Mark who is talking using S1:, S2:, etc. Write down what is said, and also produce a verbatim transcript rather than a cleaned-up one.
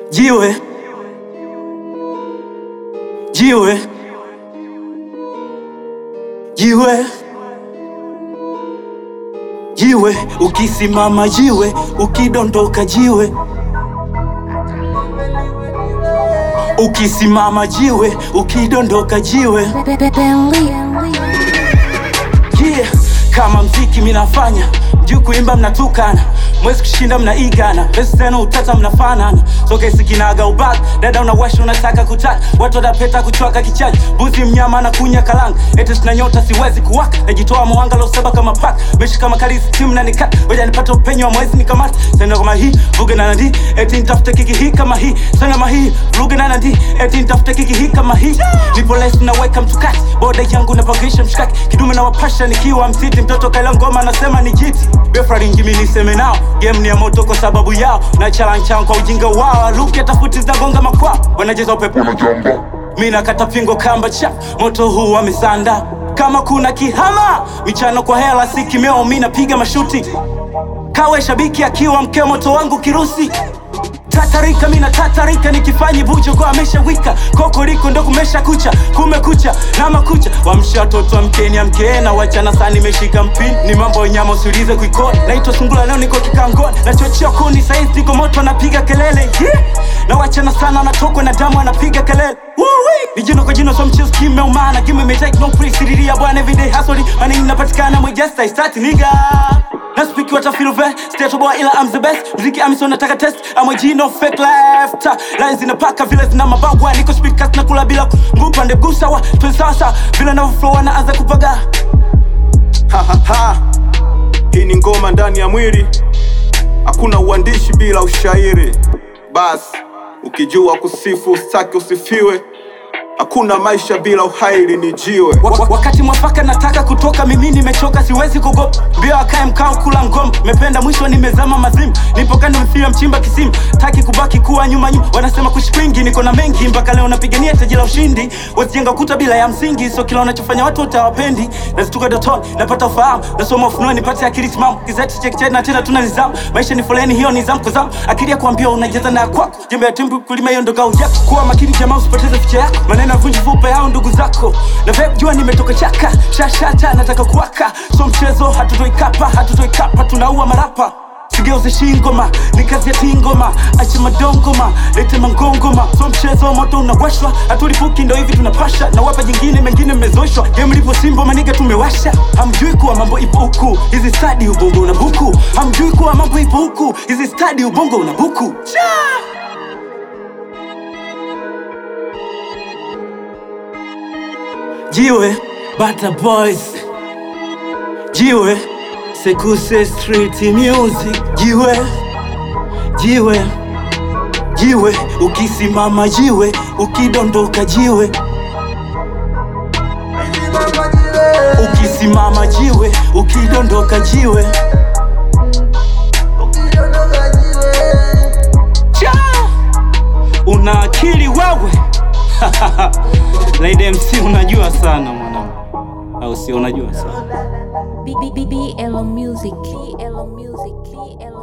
S1: Jiwe, jiwe, jiwe, jiwe, ukisimama jiwe, ukidondoka jiwe. Ukisimama jiwe, ukidondoka jiwe. Yeah, kama mziki minafanya, mjui kuimba mnatukana, mwezi kushinda mnaigana, pesa zenu utata mnafanana. So kesi kinaga ubak, dada unawasha unataka kutaka, watu wadapeta kuchwaka kichaji, buzi mnyama na kunya kalanga. Ete sina nyota siwezi kuwaka, najitoa mwanga lo saba kama pak, meshi kama kalisi timu na nikat, weja nipata upenyo wa mwezi nikamata. Sena kama hii, vuge na nandi, eti nitafute kiki hii kama hii. Sena kama hii, vuge na nandi, eti nitafute kiki hii kama hii. Nipo lesi na weka mtukati, boda yangu na pangisha mshikaki, kidume na wapasha nikiwa msiti, mtoto kaila ngoma nasema ni jiti. Befra ringi mini seme nao, game ni ya moto kwa sababu yao, na challenge kwa ujinga wao, luke tafuti za gonga makwao, wanajeza upepo mina kata pingo kamba cha moto huu wamesanda. Kama kuna kihama michano kwa hela si kimeo, mina piga mashuti kawe shabiki akiwa mke moto wangu kirusi. Tatarika mina tatarika nikifanyi bujo kwa amesha wika, koko liko ndo kumesha kucha, kumekucha na makucha. Wamsha toto mkeni amkena, wachana sani meshika mpini, ni mambo nyama usiulize kuikoni. Naitwa sungula leo niko kikangoni, na chochea kuni saizi niko moto napiga kelele. Yeah, na wachana sana natokwa na damu anapiga kelele. Woo-wee, ni jino kwa jino so mchezo kime umana, give me me take no free siriria bwana everyday hustle, mani inapatikana mwe just I start nigga. Na speak what I feel ve, state boy ila I'm the best. Mziki amiso nataka test, I'm a G no fake left. Lines in the pack vile zina mabagwa, niko speakers na kula bila ngupa nde gusawa. Twe sasa, vile na flow na anza kupaga.
S2: Ha ha ha, hii ni ngoma ndani ya mwili, hakuna uandishi bila ushairi. Bas, ukijua kusifu usitaki usifiwe, hakuna maisha bila uhairi ni jiwe.
S1: Wakati mwafaka nataka kutoka, mimi nimechoka siwezi kugopa. Mbio akae mkao kula ngoma, mependa mwisho nimezama mazimu. Nipo kando mfia mchimba kisimu, taki kubaki kuwa nyuma nyuma. Wanasema kushipingi niko na mengi, mpaka leo napigania taji la ushindi. Wasijenga kuta bila ya msingi, so kila unachofanya watu utawapendi. Nazituka dotoni, napata ufahamu, nasoma ufunuo nipate akili timamu. Kizeti check check na tena tuna nizamu, maisha ni foleni hiyo nizamu kwa zamu. Akili ya kuambia unajaza na kwako, jembe ya timbu kulima hiyo ndo gao yako. Kuwa makini jamaa usipoteze ficha yako, maneno vunji fupa yao ndugu zako. Na vape jua nimetoka chaka, shashata nataka kuwaka. So mchezo hatutoi kapa, hatutoi kapa, tunaua marapa. Sigeuze shingoma, ni kazi ya tingoma, acha madongoma, lete mangongoma. So mchezo moto unawashwa, hatulipuki ndo hivi tunapasha. Na wapa jingine mengine mmezoeshwa, game lipo simbo maniga tumewasha. Hamjui kuwa mambo ipo huku, hizi stadi ubongo una buku. Hamjui kuwa mambo ipo huku, hizi stadi ubongo una buku. Jiwe, Bata Boys. Jiwe, Sekuse Street Music. Jiwe, jiwe, jiwe, ukisimama jiwe, ukidondoka jiwe. Ukisimama jiwe, ukidondoka jiwe. Cha, una akili wewe. Lady M C unajua sana mwanangu, au si unajua sana?
S3: B B B L Music, B L Music, B L